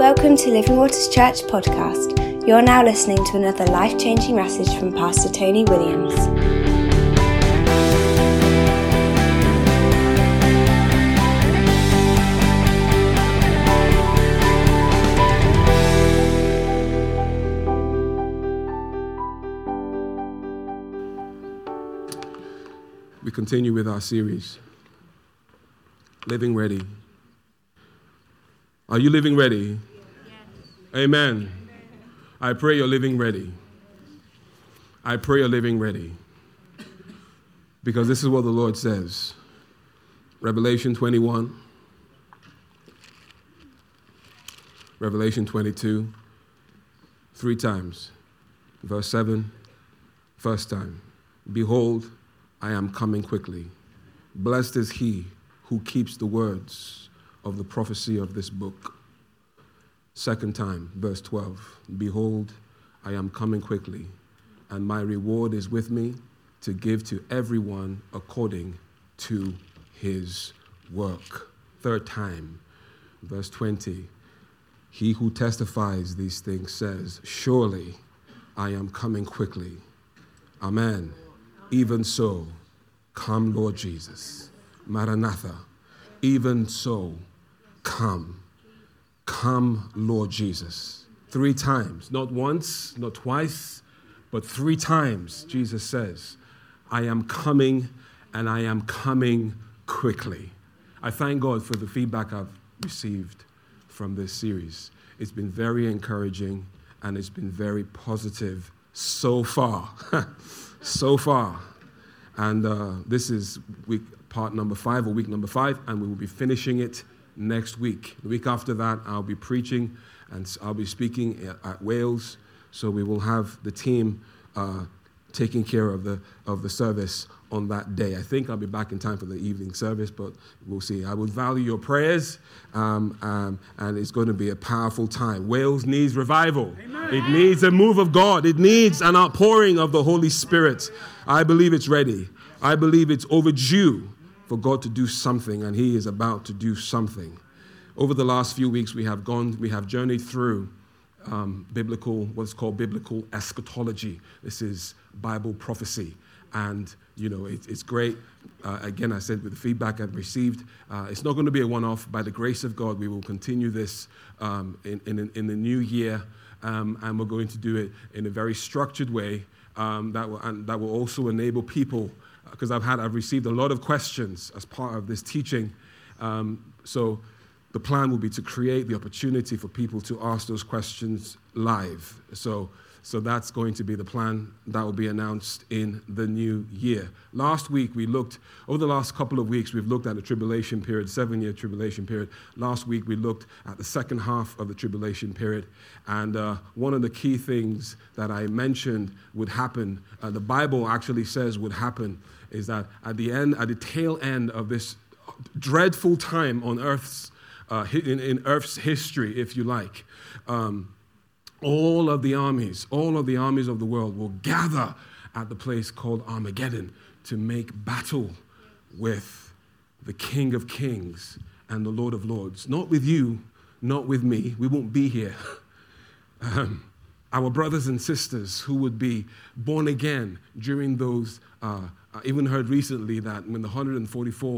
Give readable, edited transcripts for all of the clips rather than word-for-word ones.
Welcome to Living Waters Church podcast. You're now listening to another life-changing message from Pastor Tony Williams. We continue with our series, Living Ready. Are you living ready? Yes. Amen. I pray you're living ready. I pray you're living ready. Because this is what the Lord says. Revelation 21. Revelation 22. 3 times. Verse 7. First time. Behold, I am coming quickly. Blessed is he who keeps the words of the prophecy of this book. Second time, verse 12. Behold, I am coming quickly, and my reward is with me to give to everyone according to his work. Third time, verse 20. He who testifies these things says, surely I am coming quickly. Amen. Even so, come, Lord Jesus. Maranatha. Even so, come. Come, Lord Jesus. 3 times, not once, not twice, but 3 times, Jesus says, I am coming, and I am coming quickly. I thank God for the feedback I've received from this series. It's been very encouraging, and it's been very positive so far. So far. And this is week number 5, and we will be finishing it next week. The week after that, I'll be preaching, and I'll be speaking at Wales. So we will have the team taking care of the service on that day. I think I'll be back in time for the evening service, but we'll see. I would value your prayers, and it's going to be a powerful time. Wales needs revival. Amen. It needs a move of God. It needs an outpouring of the Holy Spirit. I believe it's ready. I believe it's overdue for God to do something, and he is about to do something. Over the last few weeks, we have journeyed through what's called biblical eschatology. This is Bible prophecy. And, it's great. Again, I said with the feedback I've received, it's not going to be a one-off. By the grace of God, we will continue this in the new year, and we're going to do it in a very structured way that will also enable people, because I've received a lot of questions as part of this teaching. So the plan will be to create the opportunity for people to ask those questions live. So that's going to be the plan that will be announced in the new year. Over the last couple of weeks, we've looked at the tribulation period, 7-year tribulation period. Last week, we looked at the second half of the tribulation period. And one of the key things that I mentioned would happen, the Bible actually says would happen, is that at the tail end of this dreadful time on Earth's, in Earth's history, if you like, all of the armies of the world will gather at the place called Armageddon to make battle with the King of Kings and the Lord of Lords. Not with you, not with me. We won't be here. Our brothers and sisters who would be born again during those, I even heard recently that when the 144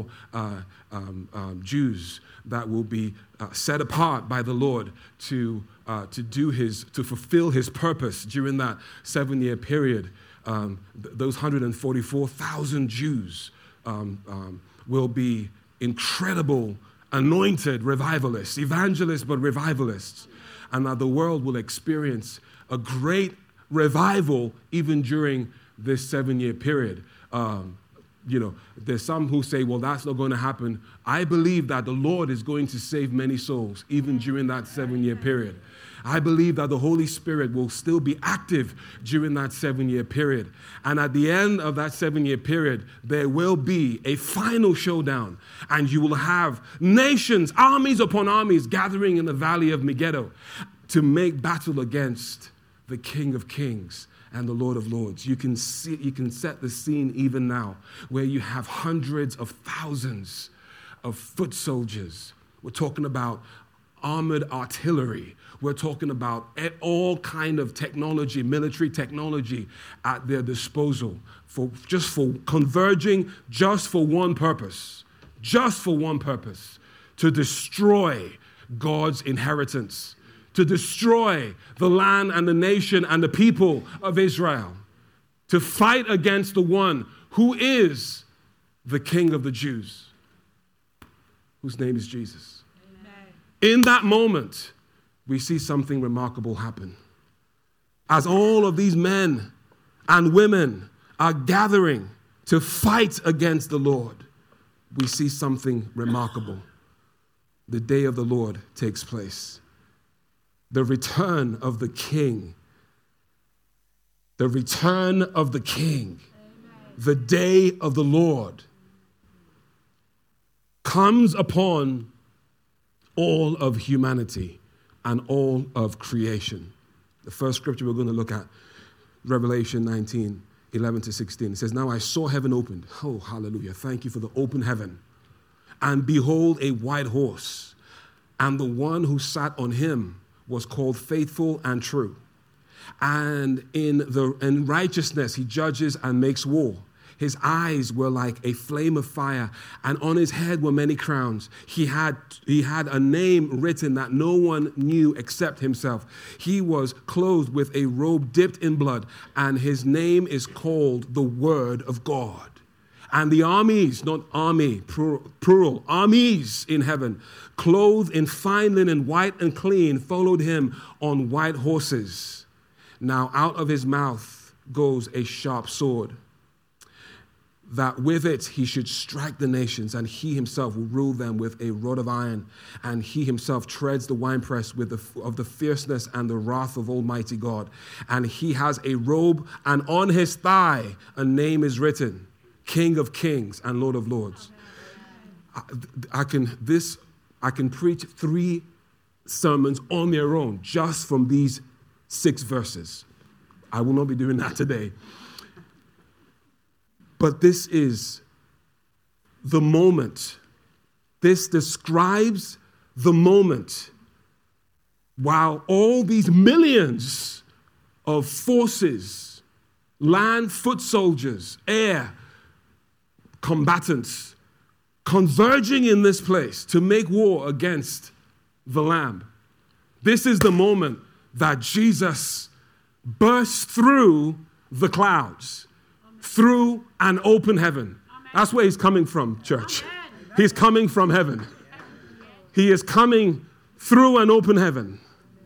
Jews that will be set apart by the Lord to fulfill his purpose during that 7-year period, those 144,000 Jews will be incredible, anointed revivalists, evangelists, but revivalists, and that the world will experience a great revival even during this 7-year period. There's some who say, well, that's not going to happen. I believe that the Lord is going to save many souls even during that 7-year period. I believe that the Holy Spirit will still be active during that 7-year period. And at the end of that 7-year period, there will be a final showdown. And you will have nations, armies upon armies, gathering in the valley of Megiddo to make battle against the King of Kings and the Lord of Lords. You can set the scene even now, where you have hundreds of thousands of foot soldiers. We're talking about armored artillery. We're talking about all kind of technology, military technology at their disposal for converging just for one purpose, to destroy God's inheritance, to destroy the land and the nation and the people of Israel, to fight against the one who is the King of the Jews, whose name is Jesus. Amen. In that moment, we see something remarkable happen. As all of these men and women are gathering to fight against the Lord, we see something remarkable. The day of the Lord takes place. The return of the King. The return of the King. Amen. The day of the Lord comes upon all of humanity and all of creation. The first scripture we're going to look at, Revelation 19, 11 to 16. It says, "Now I saw heaven opened." Oh, hallelujah. Thank you for the open heaven. "And behold, a white horse, and the one who sat on him was called Faithful and True. And in righteousness he judges and makes war. His eyes were like a flame of fire, and on his head were many crowns. He had a name written that no one knew except himself. He was clothed with a robe dipped in blood, and his name is called the Word of God. And the armies," not army, plural, armies in heaven, "clothed in fine linen, white and clean, followed him on white horses. Now out of his mouth goes a sharp sword, that with it he should strike the nations, and he himself will rule them with a rod of iron. And he himself treads the winepress of the fierceness and the wrath of Almighty God. And he has a robe, and on his thigh a name is written, King of Kings and Lord of Lords." I can preach 3 sermons on their own just from these 6 verses. I will not be doing that today. But this is the moment. This describes the moment while all these millions of forces, land, foot soldiers, air combatants, converging in this place to make war against the Lamb. This is the moment that Jesus bursts through the clouds, through an open heaven. That's where he's coming from, church. He's coming from heaven. He is coming through an open heaven,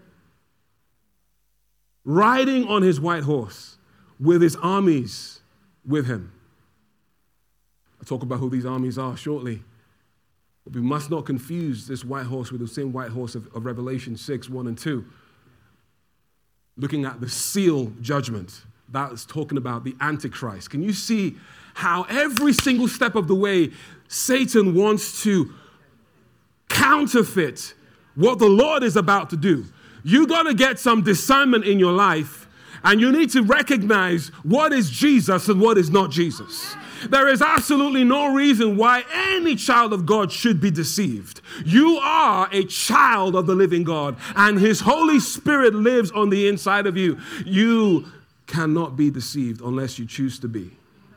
riding on his white horse with his armies with him. I'll talk about who these armies are shortly. But we must not confuse this white horse with the same white horse of Revelation 6, 1 and 2. Looking at the seal judgment, that's talking about the Antichrist. Can you see how every single step of the way Satan wants to counterfeit what the Lord is about to do? You got to get some discernment in your life, and you need to recognize what is Jesus and what is not Jesus. There is absolutely no reason why any child of God should be deceived. You are a child of the living God, and his Holy Spirit lives on the inside of you. You cannot be deceived unless you choose to be.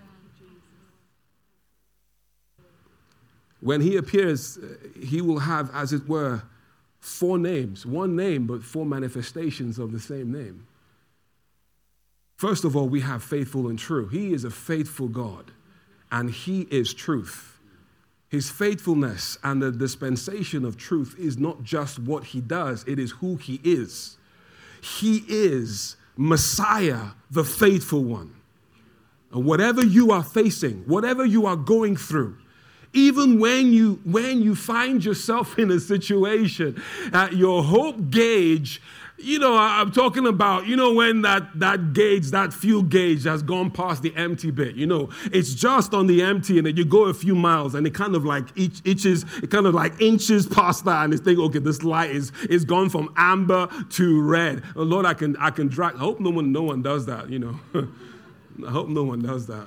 When he appears, he will have, as it were, 4 names. 1 name, but 4 manifestations of the same name. First of all, we have faithful and true. He is a faithful God, and he is truth. His faithfulness and the dispensation of truth is not just what he does, it is who he is. He is Messiah, the faithful one. And whatever you are facing, whatever you are going through, even when you find yourself in a situation at your hope gauge, I'm talking about, when that gauge, that fuel gauge has gone past the empty bit, it's just on the empty, and then you go a few miles and it kind of like inches past that, and it's thinking, okay, this light is gone from amber to red. Oh, Lord, I can drag. I hope no one does that, I hope no one does that.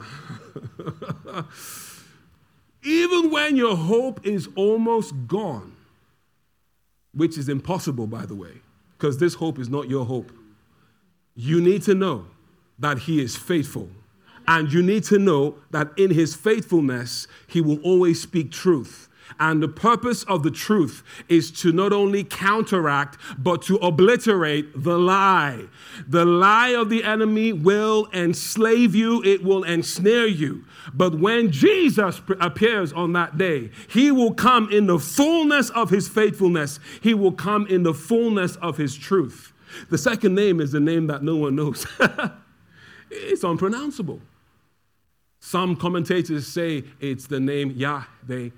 Even when your hope is almost gone, which is impossible, by the way, because this hope is not your hope. You need to know that he is faithful. And you need to know that in his faithfulness, he will always speak truth. And the purpose of the truth is to not only counteract, but to obliterate the lie. The lie of the enemy will enslave you. It will ensnare you. But when Jesus appears on that day, he will come in the fullness of his faithfulness. He will come in the fullness of his truth. The second name is the name that no one knows. It's unpronounceable. Some commentators say it's the name Yahweh,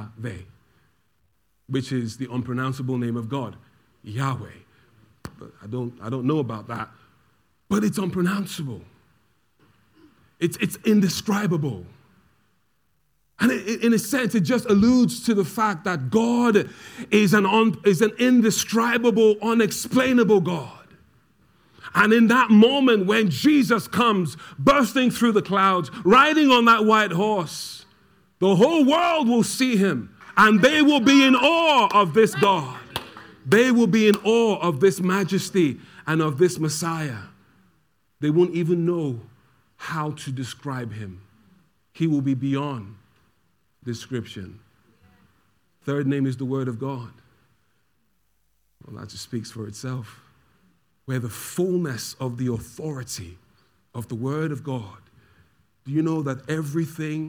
which is the unpronounceable name of God, Yahweh. But I don't know about that. But it's unpronounceable. It's indescribable. And in a sense, it just alludes to the fact that God is an indescribable, unexplainable God. And in that moment when Jesus comes bursting through the clouds, riding on that white horse, the whole world will see him and they will be in awe of this God. They will be in awe of this majesty and of this Messiah. They won't even know how to describe him. He will be beyond description. Third name is the Word of God. Well, that just speaks for itself. Where the fullness of the authority of the Word of God. Do you know that every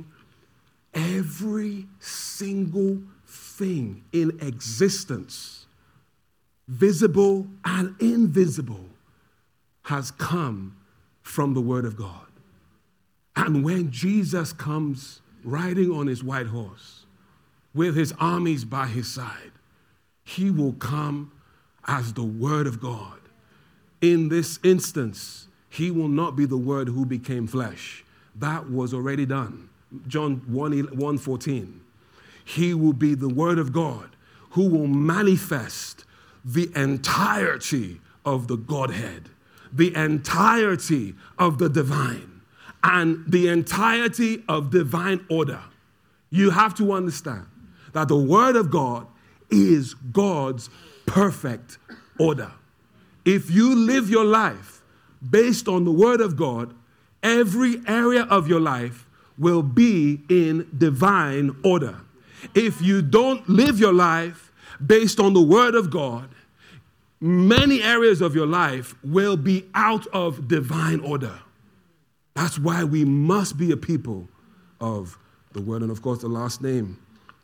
single thing in existence, visible and invisible, has come from the Word of God? And when Jesus comes riding on his white horse with his armies by his side, he will come as the Word of God. In this instance, he will not be the Word who became flesh. That was already done. John 1:14. He will be the Word of God who will manifest the entirety of the Godhead, the entirety of the divine, and the entirety of divine order. You have to understand that the Word of God is God's perfect order. If you live your life based on the Word of God, every area of your life will be in divine order. If you don't live your life based on the Word of God, many areas of your life will be out of divine order. That's why we must be a people of the Word. And of course, the last name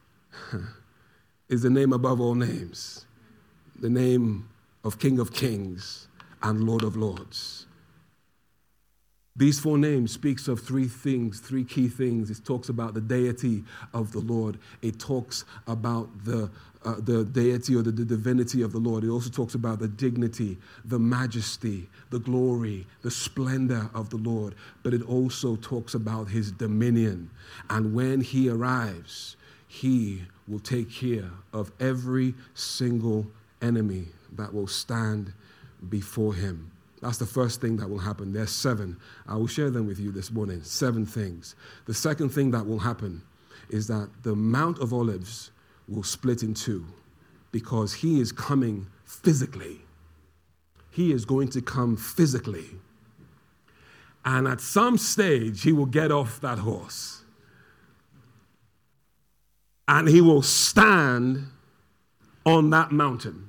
is the name above all names, the name of King of Kings and Lord of Lords. These four names speaks of three key things. It talks about the deity of the Lord. It talks about the deity or the divinity of the Lord. It also talks about the dignity, the majesty, the glory, the splendor of the Lord. But it also talks about his dominion. And when he arrives, he will take care of every single enemy that will stand before him. That's the first thing that will happen. There's 7. I will share them with you this morning. 7 things. The second thing that will happen is that the Mount of Olives will split in two because he is coming physically. He is going to come physically. And at some stage, he will get off that horse. And he will stand on that mountain.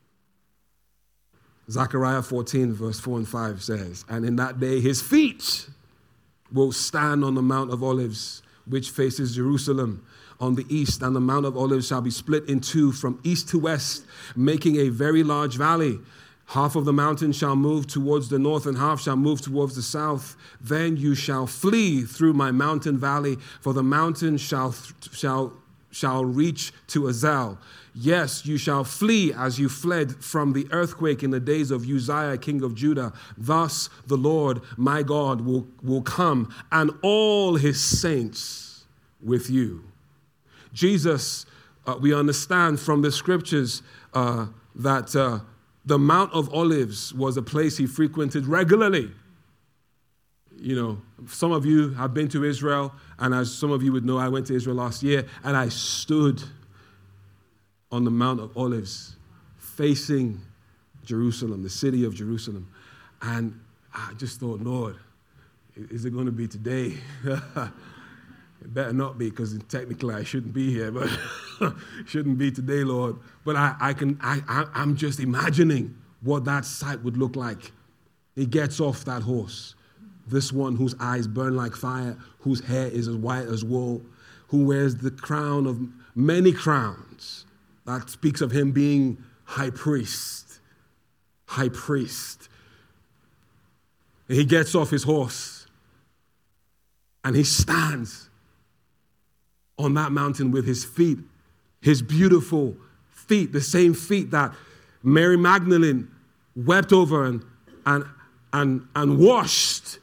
Zechariah 14, verse 4 and 5 says, and in that day his feet will stand on the Mount of Olives, which faces Jerusalem on the east, and the Mount of Olives shall be split in two from east to west, making a very large valley. Half of the mountain shall move towards the north, and half shall move towards the south. Then you shall flee through my mountain valley, for the mountain shall reach to Azel. Yes, you shall flee as you fled from the earthquake in the days of Uzziah, king of Judah. Thus the Lord, my God, will come, and all his saints with you. Jesus, we understand from the scriptures that the Mount of Olives was a place he frequented regularly. You know, some of you have been to Israel, and as some of you would know, I went to Israel last year, and I stood on the Mount of Olives facing Jerusalem, the city of Jerusalem. And I just thought, Lord, is it going to be today? It better not be, because technically I shouldn't be here, but shouldn't be today, Lord. But I'm just imagining what that sight would look like. He gets off that horse. This one whose eyes burn like fire, whose hair is as white as wool, who wears the crown of many crowns. That speaks of him being high priest. High priest. And he gets off his horse and he stands on that mountain with his feet, his beautiful feet, the same feet that Mary Magdalene wept over and washed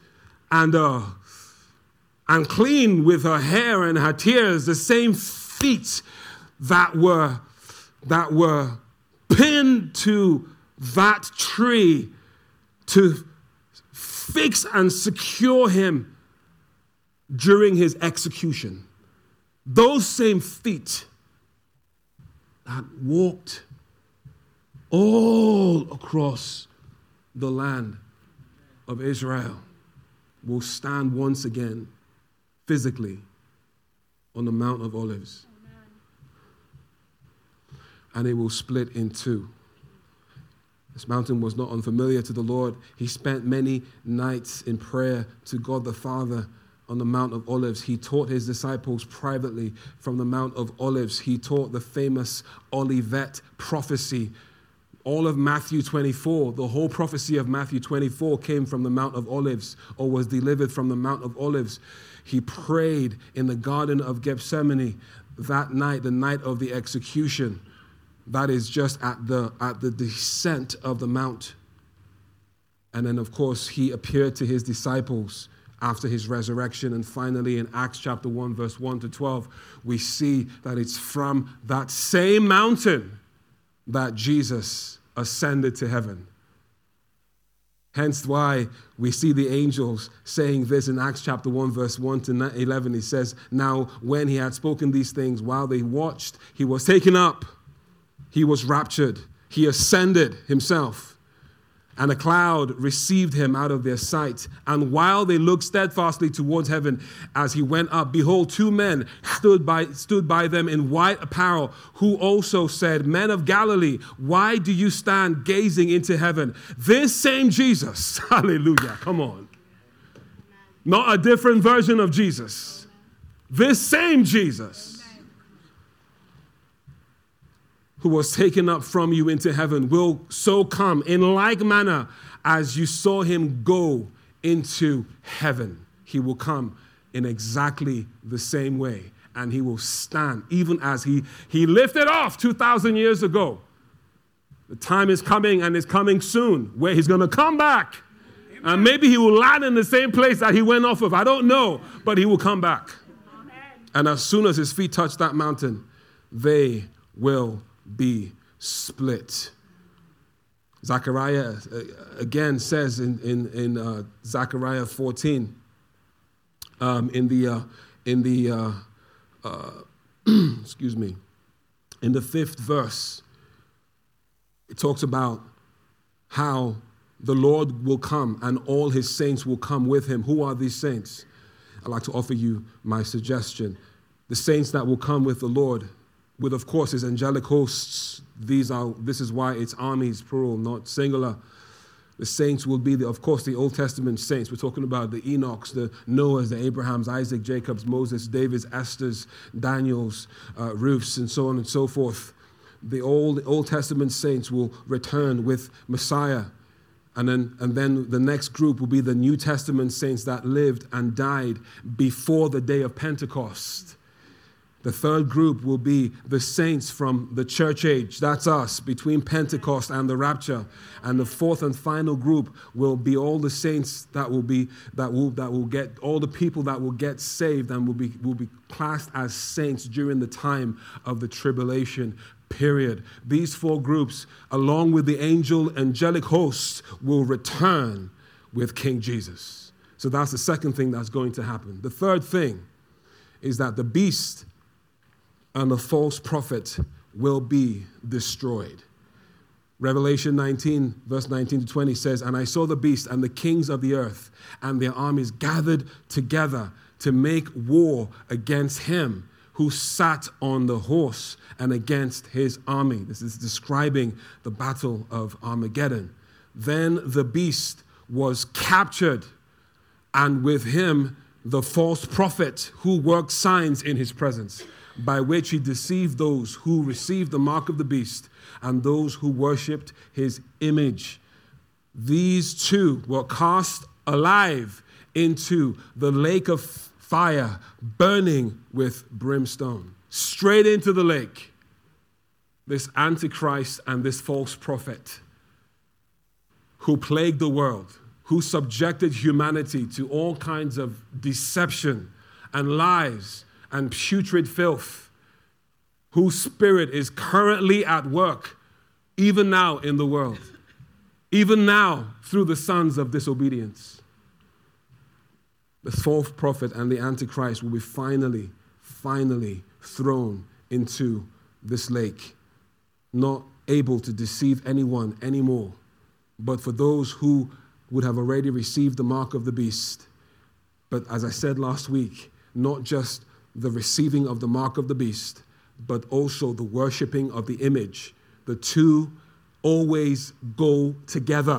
and cleaned with her hair and her tears, the same feet that were pinned to that tree to fix and secure him during his execution. Those same feet that walked all across the land of Israel will stand once again physically on the Mount of Olives. And it will split in two. This mountain was not unfamiliar to the Lord. He spent many nights in prayer to God the Father on the Mount of Olives. He taught his disciples privately from the Mount of Olives. He taught the famous Olivet prophecy. All of Matthew 24, the whole prophecy of Matthew 24 came from the Mount of Olives, or was delivered from the Mount of Olives. He prayed in the Garden of Gethsemane that night, the night of the execution. That is just at the descent of the mount. And then, of course, he appeared to his disciples after his resurrection. And finally, in Acts chapter 1, verse 1 to 12, we see that it's from that same mountain that Jesus ascended to heaven. Hence why we see the angels saying this in Acts chapter 1, verse 1 to 11. He says, "Now when he had spoken these things, while they watched, he was taken up. He was raptured. He ascended himself. And a cloud received him out of their sight. And while they looked steadfastly towards heaven as he went up, behold, two men stood by them in white apparel, who also said, 'Men of Galilee, why do you stand gazing into heaven? This same Jesus,'" hallelujah, come on. Not a different version of Jesus. This same Jesus, "who was taken up from you into heaven, will so come in like manner as you saw him go into heaven." He will come in exactly the same way, and he will stand even as he lifted off 2,000 years ago. The time is coming, and is coming soon, where he's going to come back. Amen. And maybe he will land in the same place that he went off of. I don't know, but he will come back. Amen. And as soon as his feet touch that mountain, they will be split. Zechariah again says in Zechariah 14, in the fifth verse, it talks about how the Lord will come and all his saints will come with him. Who are these saints? I'd like to offer you my suggestion. The saints that will come with the Lord, with, of course, his angelic hosts. This is why it's armies, plural, not singular. The saints will be, of course, the Old Testament saints. We're talking about the Enochs, the Noahs, the Abrahams, Isaac, Jacobs, Moses, David's, Esther's, Daniel's, Ruth's, and so on and so forth. The Old Testament saints will return with Messiah. And then the next group will be the New Testament saints that lived and died before the day of Pentecost. The third group will be the saints from the church age. That's us, between Pentecost and the rapture. And the fourth and final group will be all the saints that will get all the people that will get saved and will be classed as saints during the time of the tribulation period. These four groups, along with the angelic hosts, will return with King Jesus. So that's the second thing that's going to happen. The third thing is that the beast and the false prophet will be destroyed. Revelation 19, verse 19 to 20 says, "And I saw the beast and the kings of the earth and their armies gathered together to make war against him who sat on the horse and against his army." This is describing the battle of Armageddon. "Then the beast was captured, and with him the false prophet who worked signs in his presence, by which he deceived those who received the mark of the beast and those who worshipped his image. These two were cast alive into the lake of fire, burning with brimstone." Straight into the lake. This Antichrist and this false prophet who plagued the world, who subjected humanity to all kinds of deception and lies and putrid filth, whose spirit is currently at work, even now in the world, even now through the sons of disobedience. The false prophet and the Antichrist will be finally thrown into this lake, not able to deceive anyone anymore. But for those who would have already received the mark of the beast, but as I said last week, not just the receiving of the mark of the beast, but also the worshiping of the image. The two always go together.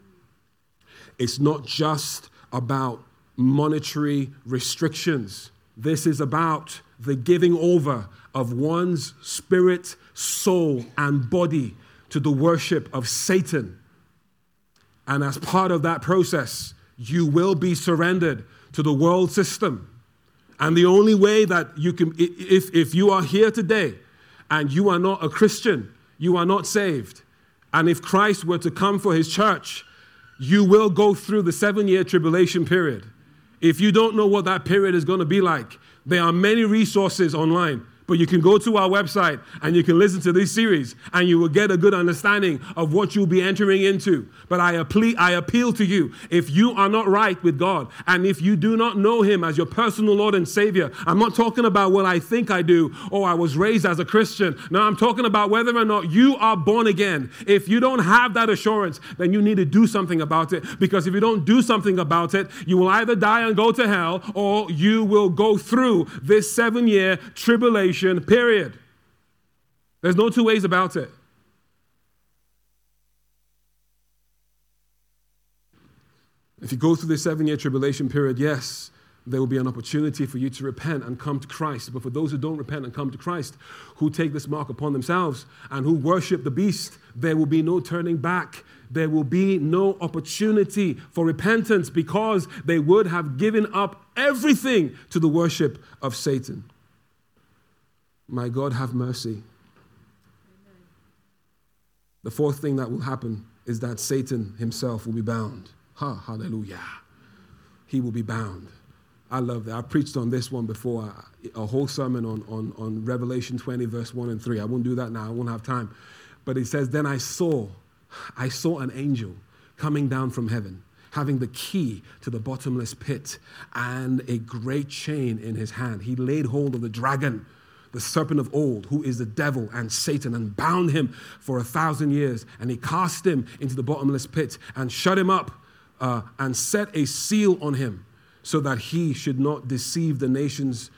It's not just about monetary restrictions. This is about the giving over of one's spirit, soul, and body to the worship of Satan. And as part of that process, you will be surrendered to the world system. And the only way that you can, if you are here today and you are not a Christian, you are not saved, and if Christ were to come for his church, you will go through the 7-year tribulation period. If you don't know what that period is going to be like, there are many resources online. But you can go to our website and you can listen to this series and you will get a good understanding of what you'll be entering into. But I appeal to you, if you are not right with God and if you do not know him as your personal Lord and Savior, I'm not talking about what I think I do or I was raised as a Christian. No, I'm talking about whether or not you are born again. If you don't have that assurance, then you need to do something about it. Because if you don't do something about it, you will either die and go to hell or you will go through this 7-year tribulation period. There's no two ways about it. If you go through this 7-year tribulation period, yes, there will be an opportunity for you to repent and come to Christ. But for those who don't repent and come to Christ, who take this mark upon themselves and who worship the beast, there will be no turning back. There will be no opportunity for repentance because they would have given up everything to the worship of Satan. My God, have mercy. Amen. The fourth thing that will happen is that Satan himself will be bound. Hallelujah. He will be bound. I love that. I preached on this one before, a whole sermon on Revelation 20, verse 1 and 3. I won't do that now. I won't have time. But it says, "Then I saw an angel coming down from heaven, having the key to the bottomless pit and a great chain in his hand. He laid hold of the dragon, the serpent of old, who is the devil and Satan, and bound him for 1,000 years. And he cast him into the bottomless pit and shut him up and set a seal on him so that he should not deceive the nations,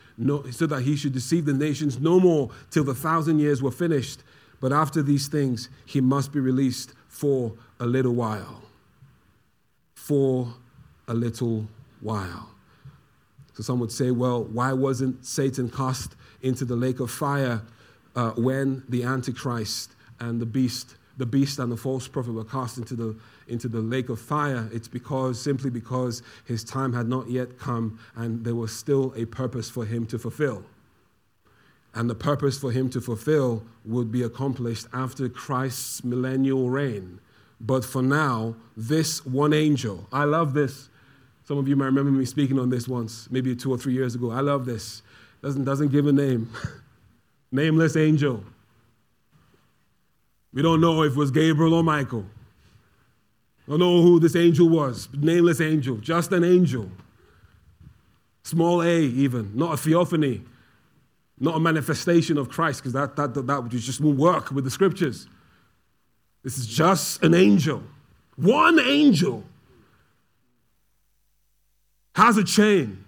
no more till the 1,000 years were finished. But after these things, he must be released for a little while." For a little while. So some would say, well, why wasn't Satan cast into the lake of fire when the Antichrist and the beast and the false prophet were cast into the lake of fire? It's simply because his time had not yet come and there was still a purpose for him to fulfill. And the purpose for him to fulfill would be accomplished after Christ's millennial reign. But for now, this one angel, I love this. Some of you might remember me speaking on this once, maybe 2 or 3 years ago. I love this. Doesn't give a name. Nameless angel. We don't know if it was Gabriel or Michael. Don't know who this angel was. Nameless angel. Just an angel. Small a even. Not a theophany. Not a manifestation of Christ, because that just won't work with the scriptures. This is just an angel. One angel has a chain.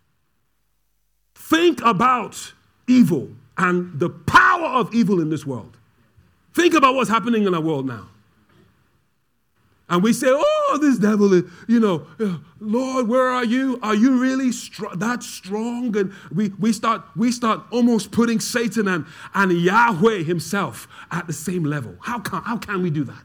Think about evil and the power of evil in this world. Think about what's happening in our world now. And we say, oh, this devil is, Lord, where are you? Are you really that strong? And we start almost putting Satan and Yahweh himself at the same level. How can we do that?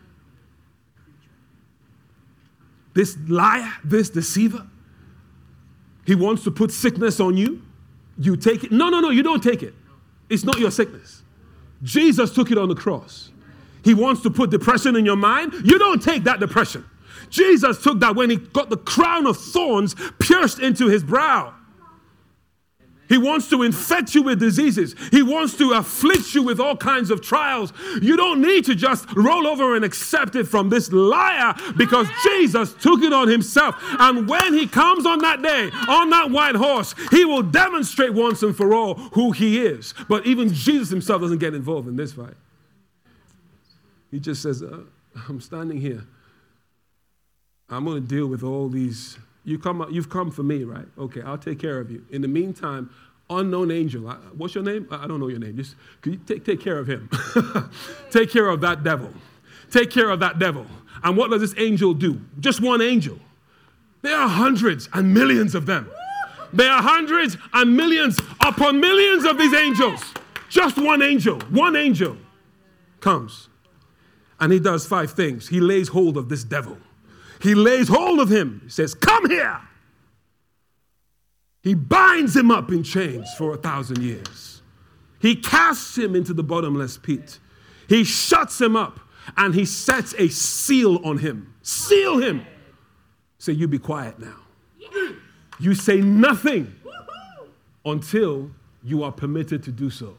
This liar, this deceiver, he wants to put sickness on you. You take it. No, you don't take it. It's not your sickness. Jesus took it on the cross. He wants to put depression in your mind. You don't take that depression. Jesus took that when he got the crown of thorns pierced into his brow. He wants to infect you with diseases. He wants to afflict you with all kinds of trials. You don't need to just roll over and accept it from this liar, because Jesus took it on himself. And when he comes on that day, on that white horse, he will demonstrate once and for all who he is. But even Jesus himself doesn't get involved in this fight. He just says, I'm standing here. I'm going to deal with all these. You've come for me, right? Okay, I'll take care of you. In the meantime, unknown angel. What's your name? I don't know your name. Just could you take care of him? Take care of that devil. Take care of that devil. And what does this angel do? Just one angel. There are hundreds and millions of them. There are hundreds and millions upon millions of these angels. Just one angel comes. And he does 5 things. He lays hold of this devil. He lays hold of him. He says, come here. He binds him up in chains for 1,000 years. He casts him into the bottomless pit. He shuts him up and he sets a seal on him. Seal him. Say, you be quiet now. You say nothing until you are permitted to do so.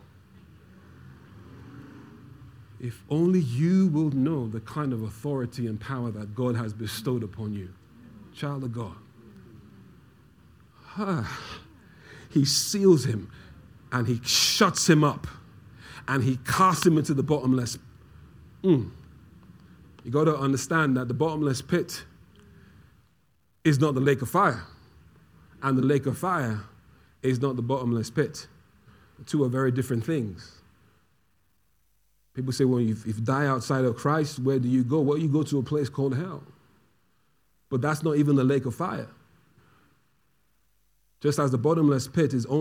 If only you will know the kind of authority and power that God has bestowed upon you, child of God. He seals him and he shuts him up and he casts him into the bottomless. You got to understand that the bottomless pit is not the lake of fire, and the lake of fire is not the bottomless pit. The two are very different things. People say, well, if you die outside of Christ, where do you go? Well, you go to a place called hell. But that's not even the lake of fire. Just as the bottomless pit it's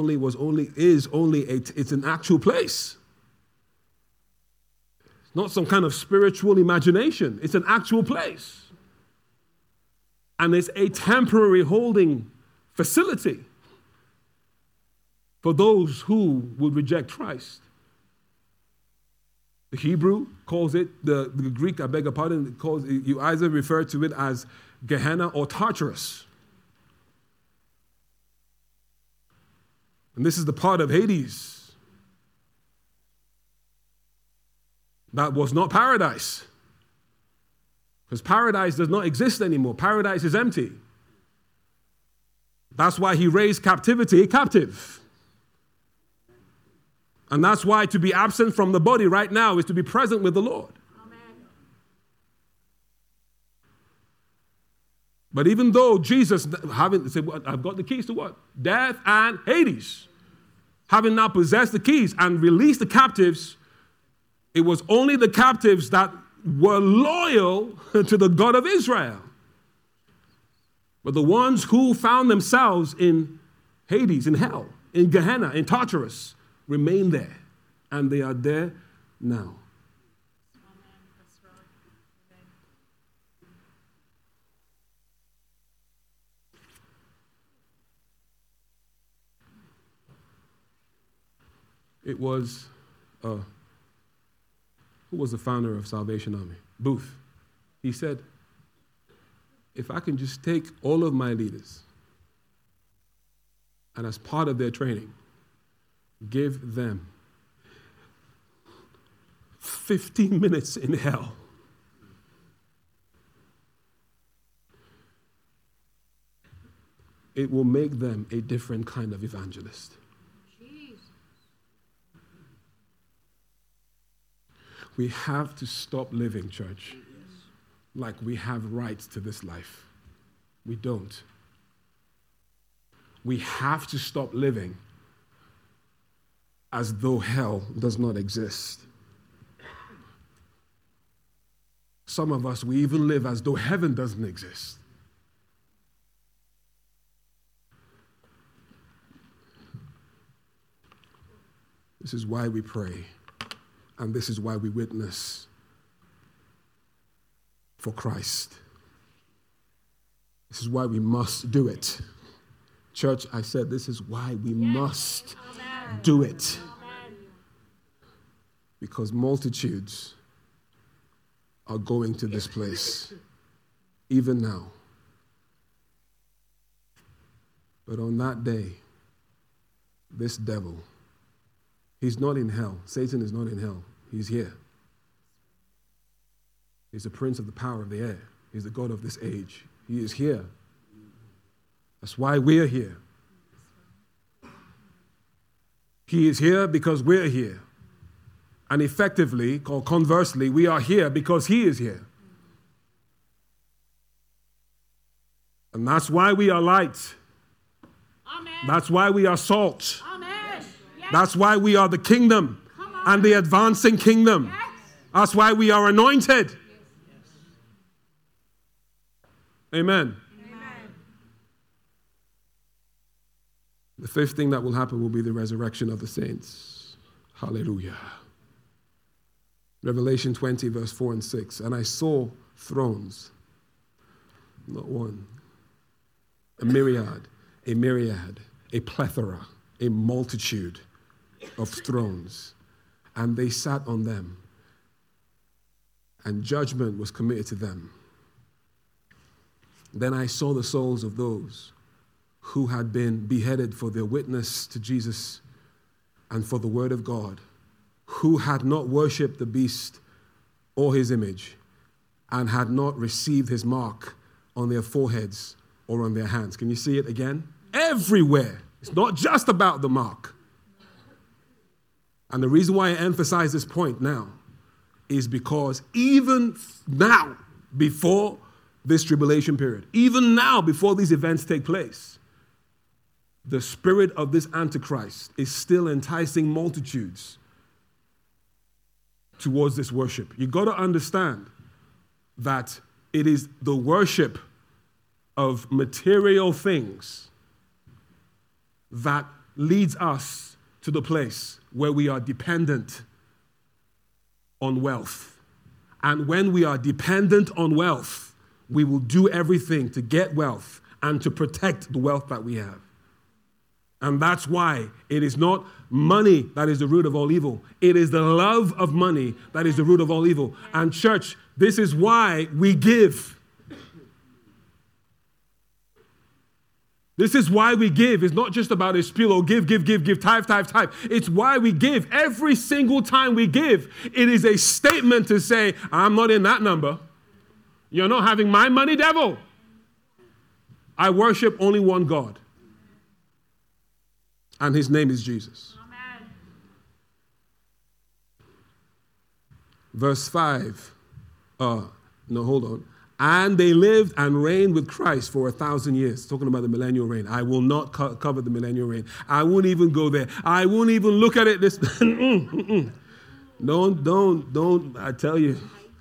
an actual place. It's not some kind of spiritual imagination. It's an actual place. And it's a temporary holding facility for those who would reject Christ. The Hebrew calls it, the Greek, I beg your pardon, you either refer to it as Gehenna or Tartarus. And this is the part of Hades that was not paradise. Because paradise does not exist anymore. Paradise is empty. That's why he raised captivity captive. And that's why to be absent from the body right now is to be present with the Lord. Amen. But even though Jesus, having said, I've got the keys to what? Death and Hades. Having now possessed the keys and released the captives, it was only the captives that were loyal to the God of Israel. But the ones who found themselves in Hades, in hell, in Gehenna, in Tartarus, remain there, and they are there now. It was, who was the founder of Salvation Army? Booth. He said, if I can just take all of my leaders and as part of their training, give them 15 minutes in hell. It will make them a different kind of evangelist. We have to stop living, church, like we have rights to this life. We don't. We have to stop living as though hell does not exist. Some of us, we even live as though heaven doesn't exist. This is why we pray, and this is why we witness for Christ. This is why we must do it. Church, I said this is why we must do it. Because multitudes are going to this place, even now. But on that day, this devil, he's not in hell. Satan is not in hell. He's here. He's the prince of the power of the air. He's the God of this age. He is here. That's why we're here. He is here because we're here. And effectively, or conversely, we are here because he is here. And that's why we are light. Amen. That's why we are salt. Amen. Yes. That's why we are the kingdom and the advancing kingdom. Yes. That's why we are anointed. Yes. Amen. Amen. The fifth thing that will happen will be the resurrection of the saints. Hallelujah. Revelation 20, verse 4 and 6. And I saw thrones, not one, a myriad, a plethora, a multitude of thrones. And they sat on them, and judgment was committed to them. Then I saw the souls of those who had been beheaded for their witness to Jesus and for the word of God, who had not worshipped the beast or his image, and had not received his mark on their foreheads or on their hands. Can you see it again? Everywhere. It's not just about the mark. And the reason why I emphasize this point now is because even now, before this tribulation period, even now, before these events take place, the spirit of this Antichrist is still enticing multitudes towards this worship. You got to understand that it is the worship of material things that leads us to the place where we are dependent on wealth. And when we are dependent on wealth, we will do everything to get wealth and to protect the wealth that we have. And that's why it is not money that is the root of all evil. It is the love of money that is the root of all evil. And church, this is why we give. This is why we give. It's not just about a spiel or give, tithe. It's why we give. Every single time we give, it is a statement to say, I'm not in that number. You're not having my money, devil. I worship only one God. And his name is Jesus. Amen. Verse 5. Hold on. And they lived and reigned with Christ for 1,000 years. Talking about the millennial reign. I will not cover the millennial reign. I won't even go there. I won't even look at it this. Don't. I tell you.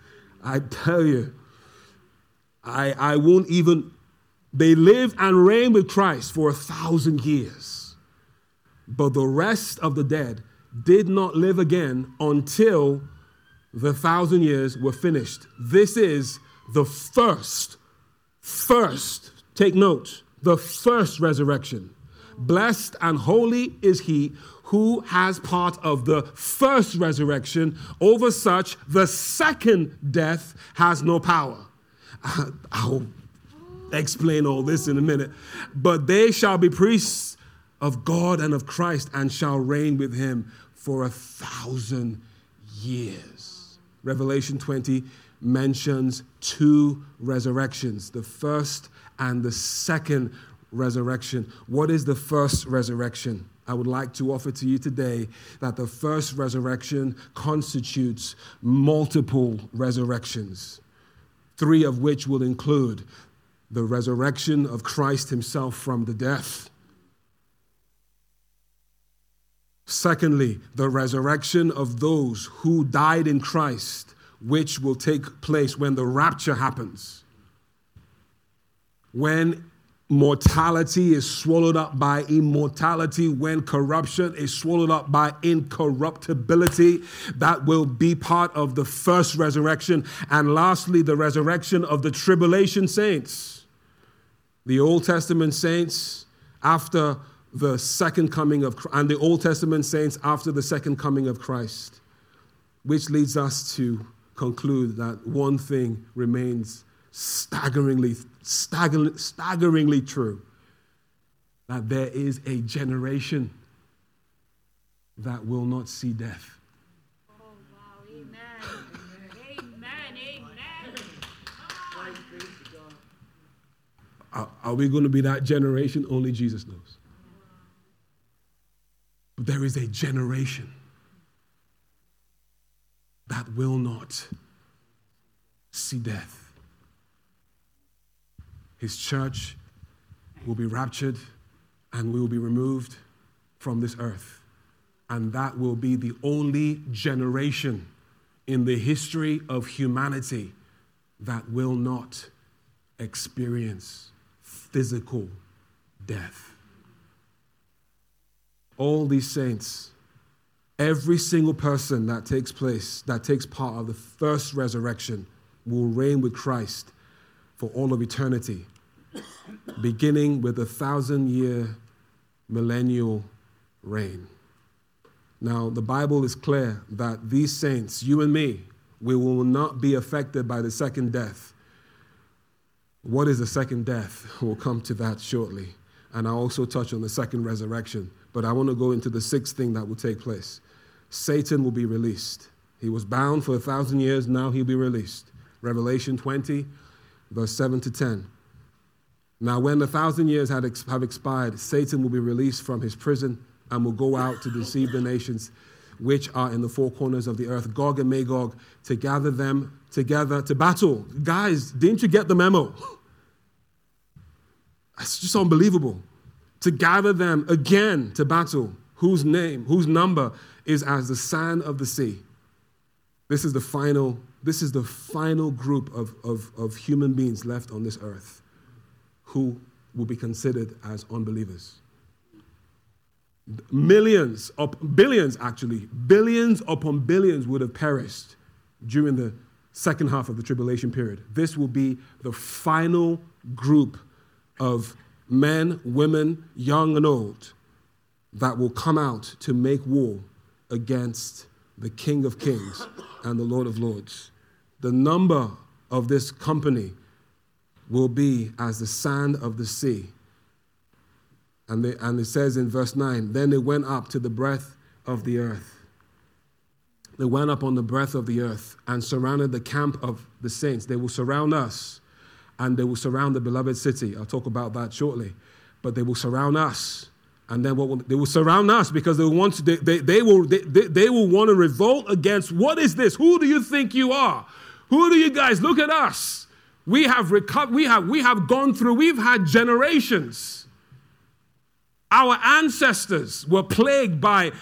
I won't even. They lived and reigned with Christ for 1,000 years. But the rest of the dead did not live again until the 1,000 years were finished. This is the first, take note, the first resurrection. Blessed and holy is he who has part of the first resurrection. Over such, the second death has no power. I'll explain all this in a minute. But they shall be priests of God and of Christ, and shall reign with him for 1,000 years. Revelation 20 mentions two resurrections, the first and the second resurrection. What is the first resurrection? I would like to offer to you today that the first resurrection constitutes multiple resurrections, 3 of which will include the resurrection of Christ himself from the death. Secondly, the resurrection of those who died in Christ, which will take place when the rapture happens. When mortality is swallowed up by immortality, when corruption is swallowed up by incorruptibility, that will be part of the first resurrection. And lastly, the resurrection of the tribulation saints. The Old Testament saints after the second coming of Christ, and the Old Testament saints after the second coming of Christ, which leads us to conclude that one thing remains staggeringly true, that there is a generation that will not see death. Oh, wow. Amen. Amen. Amen. Are we going to be that generation? Only Jesus knows. But there is a generation that will not see death. His church will be raptured and we will be removed from this earth. And that will be the only generation in the history of humanity that will not experience physical death. All these saints, every single person that takes part of the first resurrection will reign with Christ for all of eternity, beginning with the 1,000-year millennial reign. Now, the Bible is clear that these saints, you and me, we will not be affected by the second death. What is the second death? We'll come to that shortly. And I'll also touch on the second resurrection. But I want to go into the 6th thing that will take place. Satan will be released. He was bound for 1,000 years. Now he'll be released. Revelation 20, verse 7 to 10. Now when the 1,000 years have expired, Satan will be released from his prison and will go out to deceive the nations which are in the 4 corners of the earth, Gog and Magog, to gather them together to battle. Guys, didn't you get the memo? It's just unbelievable. To gather them again to battle, whose number is as the sand of the sea. This is the final group of human beings left on this earth who will be considered as unbelievers. Billions upon billions would have perished during the second half of the tribulation period. This will be the final group of men, women, young and old, that will come out to make war against the King of Kings and the Lord of Lords. The number of this company will be as the sand of the sea. And it says in verse 9, then they went up to the breadth of the earth. They went up on the breadth of the earth and surrounded the camp of the saints. They will surround us and they will surround the beloved city. I'll talk about that shortly. But they will surround us. And then they will surround us because they will want to revolt against, what is this? Who do you think you are? Who do you guys? Look at us. We have recovered. We have gone through. We've had generations. Our ancestors were plagued by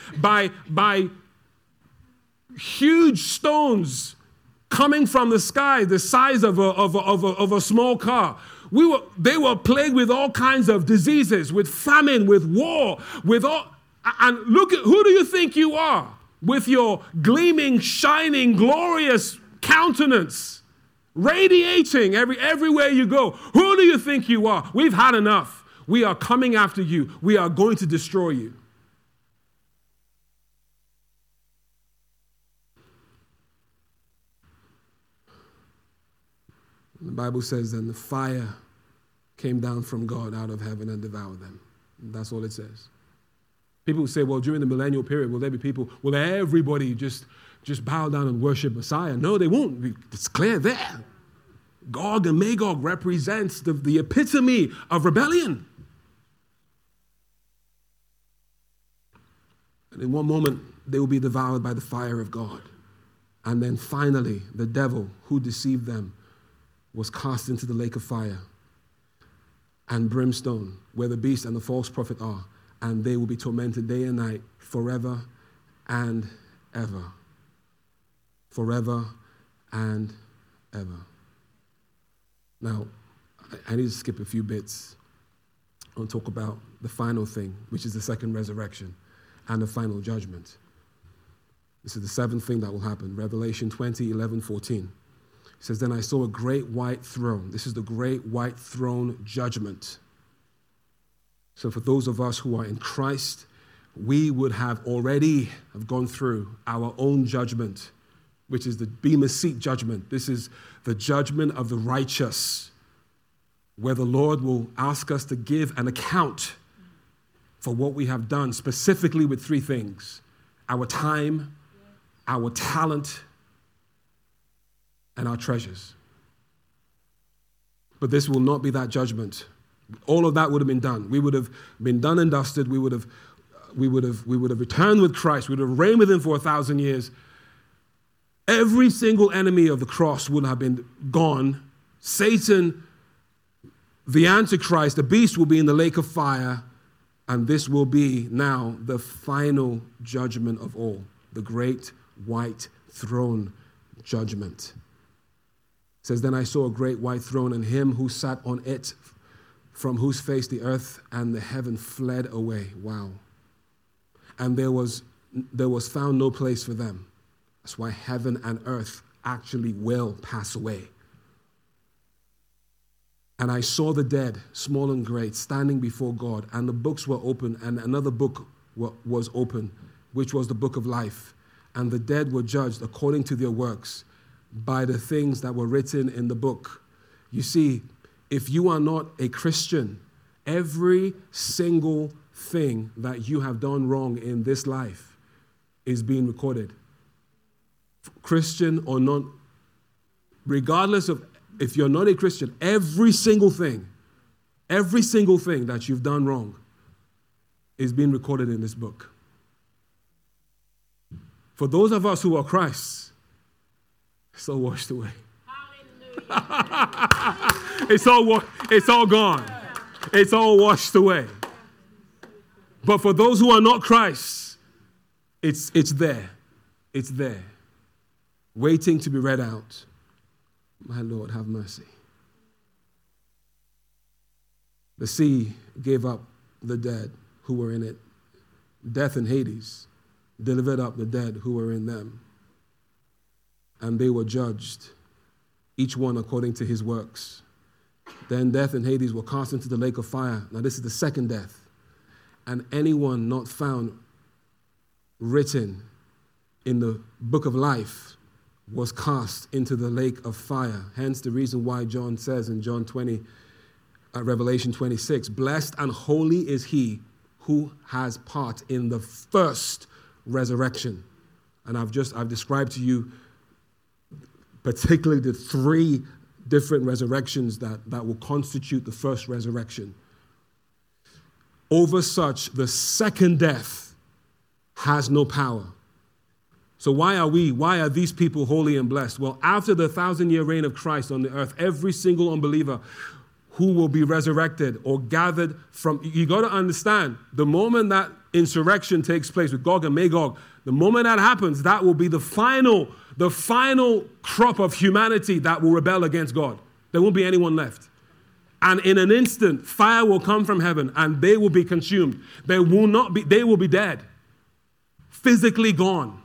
huge stones coming from the sky, the size of a small car. They were plagued with all kinds of diseases, with famine, with war, and look at, who do you think you are? With your gleaming, shining, glorious countenance, radiating everywhere you go. Who do you think you are? We've had enough. We are coming after you. We are going to destroy you. The Bible says then the fire came down from God out of heaven and devoured them. That's all it says. People say, well, during the millennial period, will there be people, will everybody just bow down and worship Messiah? No, they won't. It's clear there. Gog and Magog represents the epitome of rebellion. And in one moment, they will be devoured by the fire of God. And then finally, the devil who deceived them was cast into the lake of fire and brimstone, where the beast and the false prophet are. And they will be tormented day and night forever and ever. Forever and ever. Now, I need to skip a few bits. I want to talk about the final thing, which is the second resurrection and the final judgment. This is the seventh thing that will happen. Revelation 20, 11, 14. It says, then I saw a great white throne. This is the great white throne judgment. So for those of us who are in Christ, we would have already have gone through our own judgment, which is the Bema Seat judgment. This is the judgment of the righteous, where the Lord will ask us to give an account for what we have done, specifically with three things: our time, our talent, and our treasures. But this will not be that judgment. All of that would have been done. We would have been done and dusted. We would have returned with Christ. We would have reigned with him for 1,000 years. Every single enemy of the cross would have been gone. Satan, the Antichrist, the beast will be in the lake of fire. And this will be now the final judgment of all, the great white throne judgment. It says, then I saw a great white throne and him who sat on it, from whose face the earth and the heaven fled away. Wow. And there was found no place for them. That's why heaven and earth actually will pass away. And I saw the dead, small and great, standing before God, and the books were open, and another book was open, which was the book of life. And the dead were judged according to their works by the things that were written in the book. You see, if you are not a Christian, every single thing that you have done wrong in this life is being recorded. Christian or not, regardless of if you're not a Christian, every single thing that you've done wrong is being recorded in this book. For those of us who are Christ, it's all washed away. It's all gone. It's all washed away. But for those who are not Christ, it's there. It's there, waiting to be read out. My Lord, have mercy. The sea gave up the dead who were in it. Death and Hades delivered up the dead who were in them. And they were judged, each one according to his works. Then death and Hades were cast into the lake of fire. Now this is the second death. And anyone not found written in the book of life was cast into the lake of fire. Hence the reason why John says in Revelation 26, blessed and holy is he who has part in the first resurrection. And I've described to you particularly the three different resurrections that will constitute the first resurrection. Over such, the second death has no power. So why are these people holy and blessed? Well, after the 1,000-year reign of Christ on the earth, every single unbeliever who will be resurrected or gathered from, you got to understand, the moment that insurrection takes place with Gog and Magog, the moment that happens, that will be the final crop of humanity that will rebel against God. There won't be anyone left. And in an instant, fire will come from heaven and they will be consumed. They will be dead, physically gone.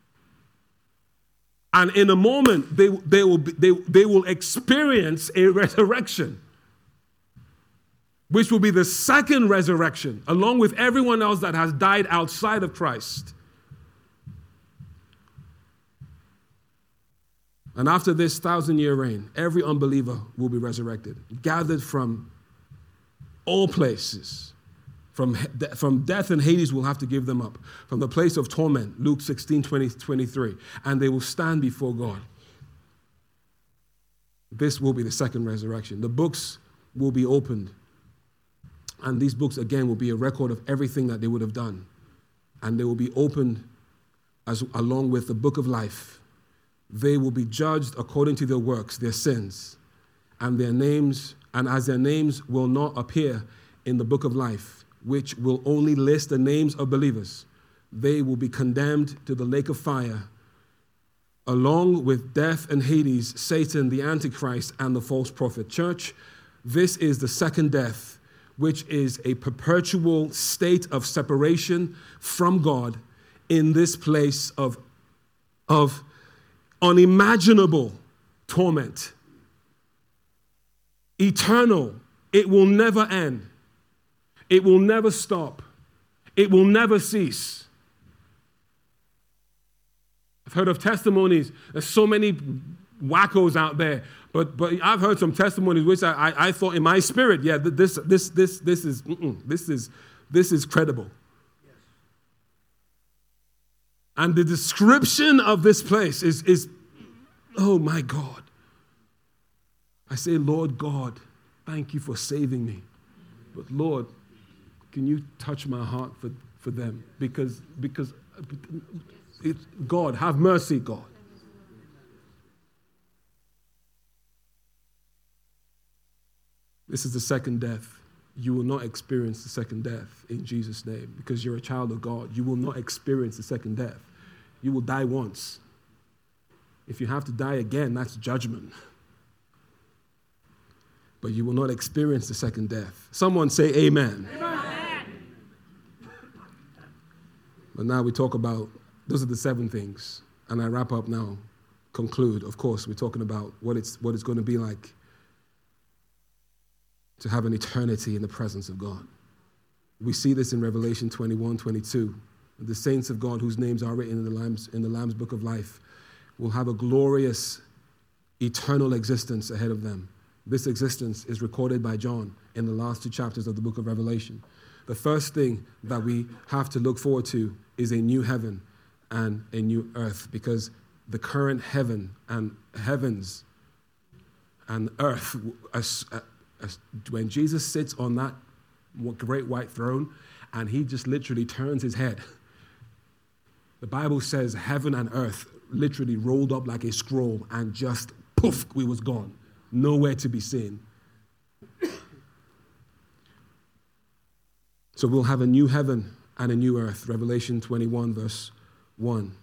And in a moment, they will experience a resurrection, which will be the second resurrection, along with everyone else that has died outside of Christ. And after this 1,000-year reign, every unbeliever will be resurrected, gathered from all places. From death and Hades will have to give them up. From the place of torment, Luke 16, 23. And they will stand before God. This will be the second resurrection. The books will be opened. And these books, again, will be a record of everything that they would have done. and they will be opened along with the book of life. They will be judged according to their works, their sins, and their names, and as their names will not appear in the book of life, which will only list the names of believers, they will be condemned to the lake of fire, along with death and Hades, Satan, the Antichrist, and the false prophet. Church, this is the second death, which is a perpetual state of separation from God in this place of unimaginable torment. Eternal. It will never end. It will never stop. It will never cease. I've heard of testimonies. There's so many wackos out there, but I've heard some testimonies which I thought in my spirit, yeah, this is credible. Yes. And the description of this place is oh my God. I say, Lord God, thank you for saving me, but Lord, can you touch my heart for them because. God, have mercy, God. This is the second death. You will not experience the second death in Jesus' name because you're a child of God. You will not experience the second death. You will die once. If you have to die again, that's judgment. But you will not experience the second death. Someone say amen. Amen. But now we talk about those are the 7 things. And I wrap up now, conclude. Of course, we're talking about what it's going to be like to have an eternity in the presence of God. We see this in Revelation 21, 22. The saints of God whose names are written in the Lamb's book of life will have a glorious, eternal existence ahead of them. This existence is recorded by John in the last 2 chapters of the book of Revelation. The first thing that we have to look forward to is a new heaven and a new earth, because the current heavens and earth, when Jesus sits on that great white throne and he just literally turns his head, the Bible says heaven and earth literally rolled up like a scroll and just poof, we was gone, nowhere to be seen. So we'll have a new heaven and a new earth. Revelation 21 verse 1.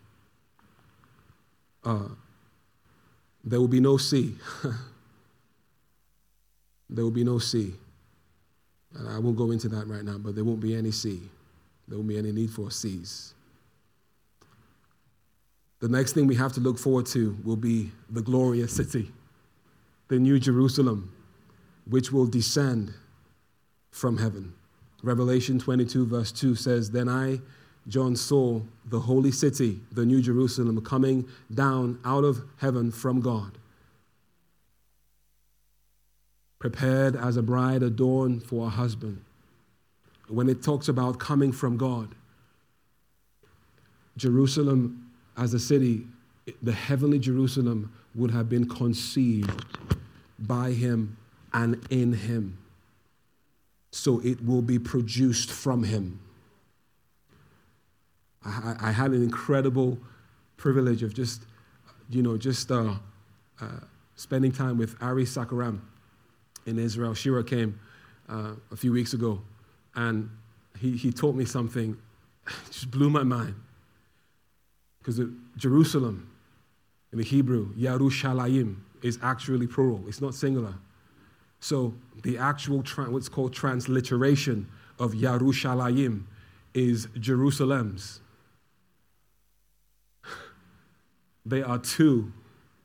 There will be no sea. There will be no sea. And I won't go into that right now, but there won't be any sea. There won't be any need for seas. The next thing we have to look forward to will be the glorious city, the New Jerusalem, which will descend from heaven. Revelation 22 verse 2 says, Then I, John, saw the holy city, the New Jerusalem, coming down out of heaven from God, prepared as a bride adorned for a husband. When it talks about coming from God, Jerusalem as a city, the heavenly Jerusalem would have been conceived by him and in him. So it will be produced from him. I had an incredible privilege of just spending time with Ari Sakaram in Israel. Shira came a few weeks ago, and he taught me something. It just blew my mind. Because Jerusalem, in the Hebrew, Yerushalayim, is actually plural. It's not singular. So the actual, what's called transliteration of Yerushalayim is Jerusalems. They are 2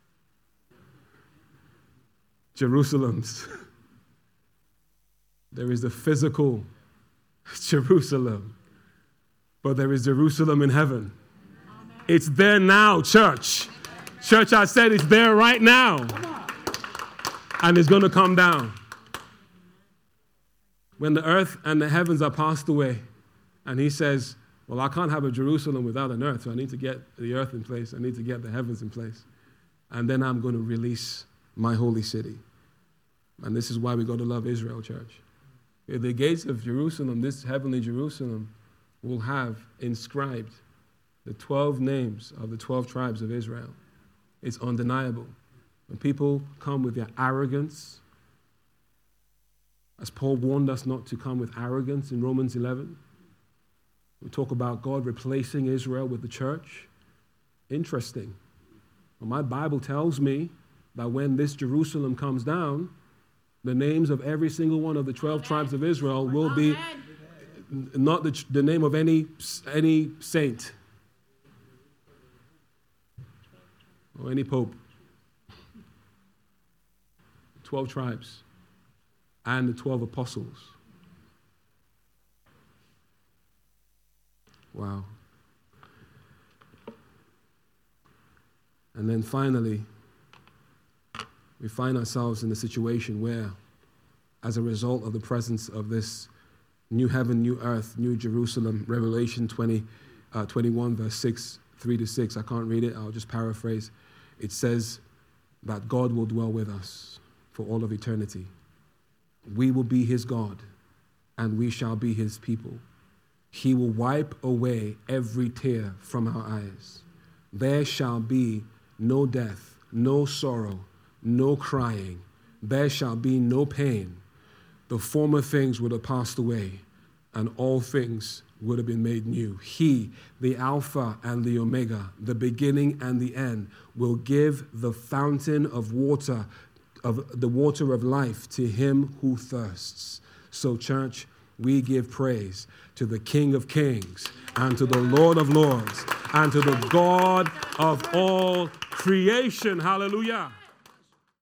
Jerusalems. There is the physical Jerusalem, but there is Jerusalem in heaven. Amen. It's there now, church. Amen. Church, I said it's there right now. And it's going to come down. When the earth and the heavens are passed away, and he says, well, I can't have a Jerusalem without an earth, so I need to get the earth in place. I need to get the heavens in place. And then I'm going to release my holy city. And this is why we got to love Israel, church. The gates of Jerusalem, this heavenly Jerusalem, will have inscribed the 12 names of the 12 tribes of Israel. It's undeniable. When people come with their arrogance, as Paul warned us not to come with arrogance in Romans 11, we talk about God replacing Israel with the church. Interesting. Well, my Bible tells me that when this Jerusalem comes down, the names of every single one of the 12 tribes of Israel will be not the name of any saint or any pope. 12 tribes and the 12 apostles. Wow. And then finally, we find ourselves in a situation where, as a result of the presence of this new heaven, new earth, new Jerusalem, Revelation 21, verse 6, 3-6, I can't read it, I'll just paraphrase. It says that God will dwell with us for all of eternity. We will be his God, and we shall be his people. He will wipe away every tear from our eyes. There shall be no death, no sorrow, no crying. There shall be no pain. The former things would have passed away, and all things would have been made new. He, the Alpha and the Omega, the beginning and the end, will give the fountain of water, of the water of life, to him who thirsts. So, church, we give praise to the King of Kings and to the Lord of Lords and to the God of all creation. Hallelujah.